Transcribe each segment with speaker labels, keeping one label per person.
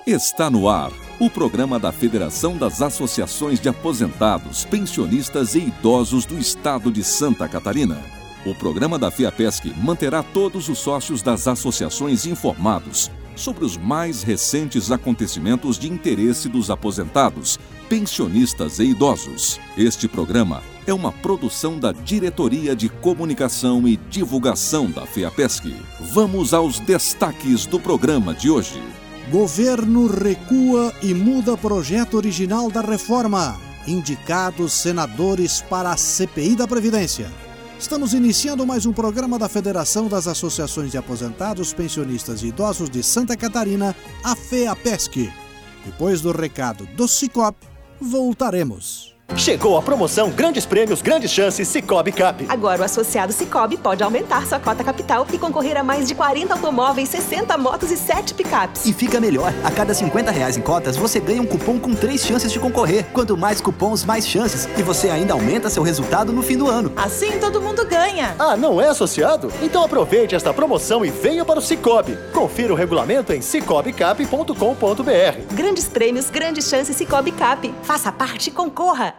Speaker 1: Está no ar o programa da Federação das Associações de Aposentados, Pensionistas e Idosos do Estado de Santa Catarina. O programa da FEAPESC manterá todos os sócios das associações informados sobre os mais recentes acontecimentos de interesse dos aposentados, pensionistas e idosos. Este programa é uma produção da Diretoria de Comunicação e Divulgação da FEAPESC. Vamos aos destaques do programa de hoje.
Speaker 2: Governo recua e muda projeto original da reforma. Indicados senadores para a CPI da Previdência. Estamos iniciando mais um programa da Federação das Associações de Aposentados, Pensionistas e Idosos de Santa Catarina, a FEAPESC. Depois do recado do Sicop, voltaremos.
Speaker 3: Chegou a promoção Grandes Prêmios, Grandes Chances Cicobi Cap.
Speaker 4: Agora o associado Cicobi pode aumentar sua cota capital e concorrer a mais de 40 automóveis, 60 motos e 7 picapes.
Speaker 5: E fica melhor, a cada R$50 em cotas você ganha um cupom com 3 chances de concorrer. Quanto mais cupons, mais chances. E você ainda aumenta seu resultado no fim do ano.
Speaker 6: Assim todo mundo ganha.
Speaker 3: Ah, não é associado? Então aproveite esta promoção e venha para o Cicobi. Confira o regulamento em cicobicap.com.br.
Speaker 4: Grandes Prêmios, Grandes Chances Cicobi Cap. Faça parte e concorra.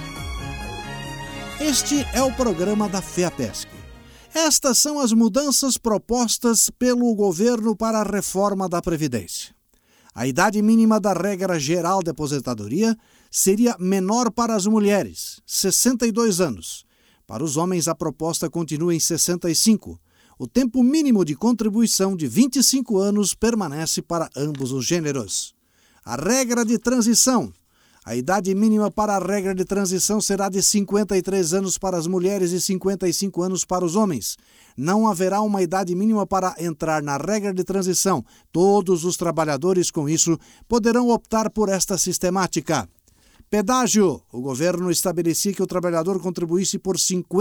Speaker 2: Este é o programa da FEAPESC. Estas são as mudanças propostas pelo governo para a reforma da Previdência. A idade mínima da regra geral de aposentadoria seria menor para as mulheres, 62 anos. Para os homens, a proposta continua em 65. O tempo mínimo de contribuição de 25 anos permanece para ambos os gêneros. A regra de transição. A idade mínima para a regra de transição será de 53 anos para as mulheres e 55 anos para os homens. Não haverá uma idade mínima para entrar na regra de transição. Todos os trabalhadores, com isso, poderão optar por esta sistemática. Pedágio. O governo estabelecia que o trabalhador contribuísse por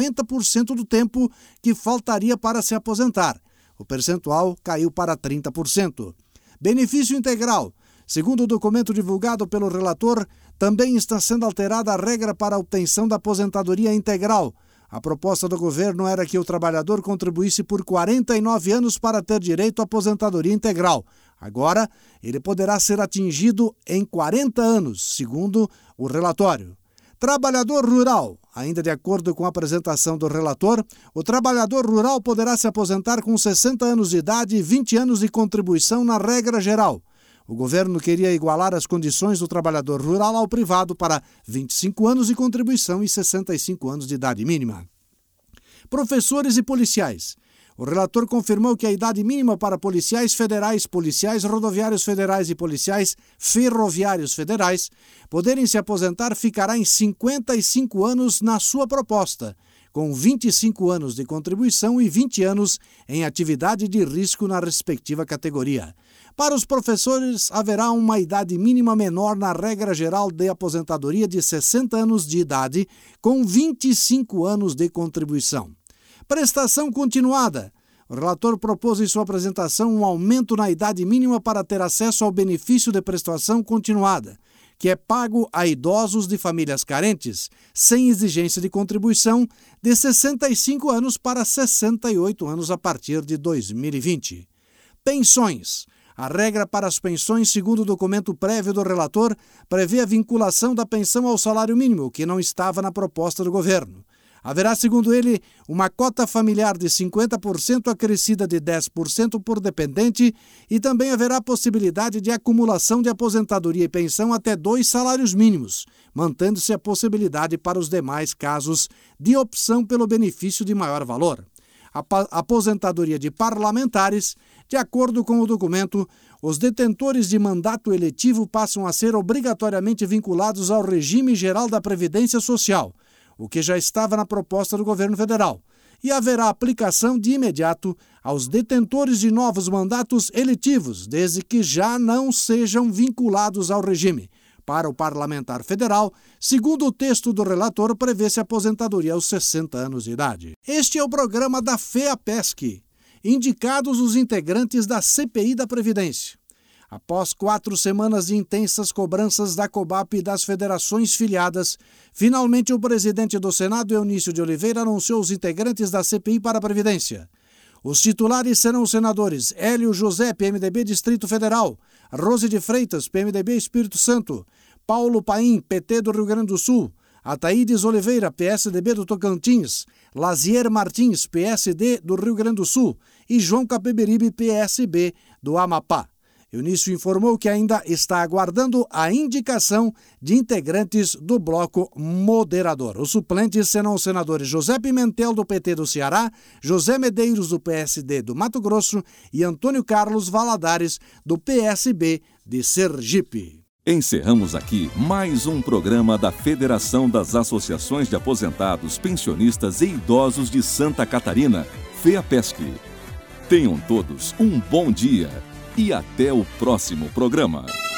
Speaker 2: 50% do tempo que faltaria para se aposentar. O percentual caiu para 30%. Benefício integral. Segundo o documento divulgado pelo relator, também está sendo alterada a regra para a obtenção da aposentadoria integral. A proposta do governo era que o trabalhador contribuísse por 49 anos para ter direito à aposentadoria integral. Agora, ele poderá ser atingido em 40 anos, segundo o relatório. Trabalhador rural. Ainda de acordo com a apresentação do relator, o trabalhador rural poderá se aposentar com 60 anos de idade e 20 anos de contribuição na regra geral. O governo queria igualar as condições do trabalhador rural ao privado para 25 anos de contribuição e 65 anos de idade mínima. Professores e policiais. O relator confirmou que a idade mínima para policiais federais, policiais rodoviários federais e policiais ferroviários federais poderem se aposentar ficará em 55 anos na sua proposta, com 25 anos de contribuição e 20 anos em atividade de risco na respectiva categoria. Para os professores, haverá uma idade mínima menor na regra geral de aposentadoria de 60 anos de idade, com 25 anos de contribuição. Prestação continuada. O relator propôs em sua apresentação um aumento na idade mínima para ter acesso ao benefício de prestação continuada, que é pago a idosos de famílias carentes, sem exigência de contribuição, de 65 anos para 68 anos a partir de 2020. Pensões. A regra para as pensões, segundo o documento prévio do relator, prevê a vinculação da pensão ao salário mínimo, que não estava na proposta do governo. Haverá, segundo ele, uma cota familiar de 50% acrescida de 10% por dependente e também haverá possibilidade de acumulação de aposentadoria e pensão até 2 salários mínimos, mantendo-se a possibilidade para os demais casos de opção pelo benefício de maior valor. A aposentadoria de parlamentares. De acordo com o documento, os detentores de mandato eletivo passam a ser obrigatoriamente vinculados ao regime geral da Previdência Social, o que já estava na proposta do governo federal, e haverá aplicação de imediato aos detentores de novos mandatos eletivos, desde que já não sejam vinculados ao regime. Para o parlamentar federal, segundo o texto do relator, prevê-se aposentadoria aos 60 anos de idade. Este é o programa da FEAPESC. Indicados os integrantes da CPI da Previdência. Após 4 semanas de intensas cobranças da COBAP e das federações filiadas, finalmente o presidente do Senado, Eunício de Oliveira, anunciou os integrantes da CPI para a Previdência. Os titulares serão os senadores Hélio José, PMDB Distrito Federal, Rose de Freitas, PMDB Espírito Santo, Paulo Paim, PT do Rio Grande do Sul, Ataídes Oliveira, PSDB do Tocantins, Lazier Martins, PSD do Rio Grande do Sul e João Capiberibe, PSB do Amapá. Eunício informou que ainda está aguardando a indicação de integrantes do bloco moderador. Os suplentes serão os senadores José Pimentel, do PT do Ceará, José Medeiros, do PSD do Mato Grosso e Antônio Carlos Valadares, do PSB de Sergipe.
Speaker 1: Encerramos aqui mais um programa da Federação das Associações de Aposentados, Pensionistas e Idosos de Santa Catarina, FEAPESC. Tenham todos um bom dia e até o próximo programa.